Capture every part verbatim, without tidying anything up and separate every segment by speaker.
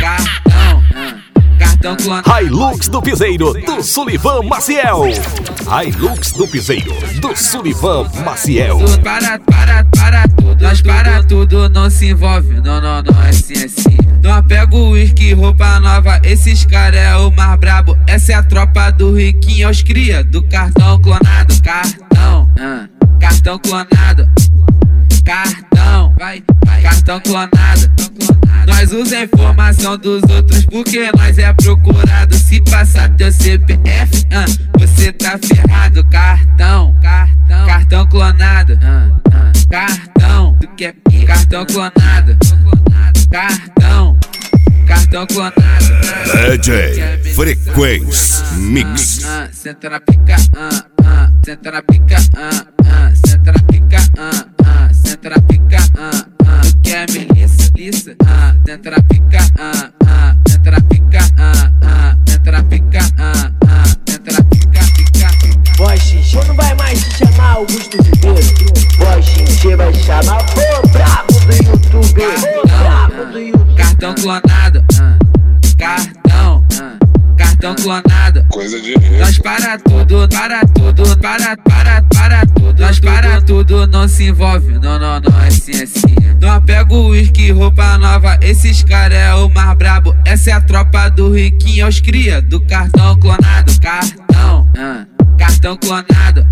Speaker 1: cartão, ah, cartão clonado.
Speaker 2: Hilux do Piseiro, do Sullivan Maciel. Hilux do Piseiro, do Sullivan Maciel.
Speaker 1: Para, para, para tudo, nós para tudo, não se envolve, não, não, não, é assim, é assim. Não pega o whisky, roupa nova, esses cara é o mais brabo. Essa é a tropa do riquinho, aos cria do cartão clonado. Cartão, ah, cartão clonado. Cartão, vai, vai, cartão clonado. Nós usa a informação dos outros porque nós é procurado. Se passar teu C P F, ah, você tá ferrado. Cartão, cartão, cartão clonado. Ah, ah, cartão, tu quer cartão clonado. Cartão, cartão clonado.
Speaker 2: D J Frequência Mix.
Speaker 1: Ah, senta na pica, ah, ah, senta na pica, ah, ah, senta na pica, ah, ah, senta na pica, ah, ah, tu quer Melissa, Lissa, ah, senta na pica, ah, ah, senta na pica, ah, ah, senta na pica, ah, ah, senta na pica, pica.
Speaker 3: Voz xixi não vai mais te chamar Augusto Ribeiro. Voz xixi vai chamar o brabo do YouTube. O brabo do YouTube.
Speaker 1: Cartão clonado, ah, cartão, ah, cartão clonado.
Speaker 4: Coisa de rico.
Speaker 1: Nós para tudo, para tudo, para, para, para tudo. Nós para tudo, não se envolve, não, não, não, é assim, é assim. Não pega o whisky, roupa nova, esses cara é o mais brabo. Essa é a tropa do riquinho, aos cria do cartão clonado. Cartão, ah, cartão clonado.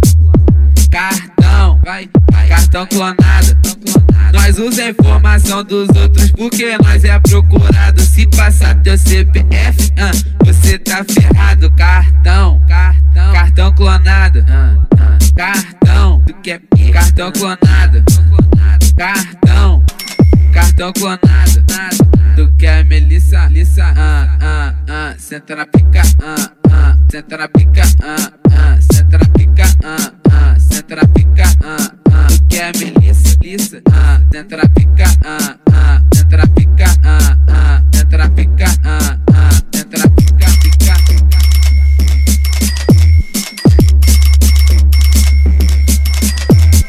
Speaker 1: Cartão, vai, vai, cartão clonado. Nós usa a informação dos outros porque nós é procurado. Se passar teu C P F, ah, você tá ferrado. Cartão, cartão, cartão clonado. Ah, ah, cartão, tu quer cartão clonado. Cartão, cartão clonado. Tu quer Melissa, Lissa, ah, ah, ah, senta na pica, ah, ah, senta na pica, ah, ah, senta na pica, ah, ah, senta na pica, ah, ah, tu quer Melissa, Lissa, ah, senta na pica, ah, ah, senta na pica, ah, ah, senta na pica, ah.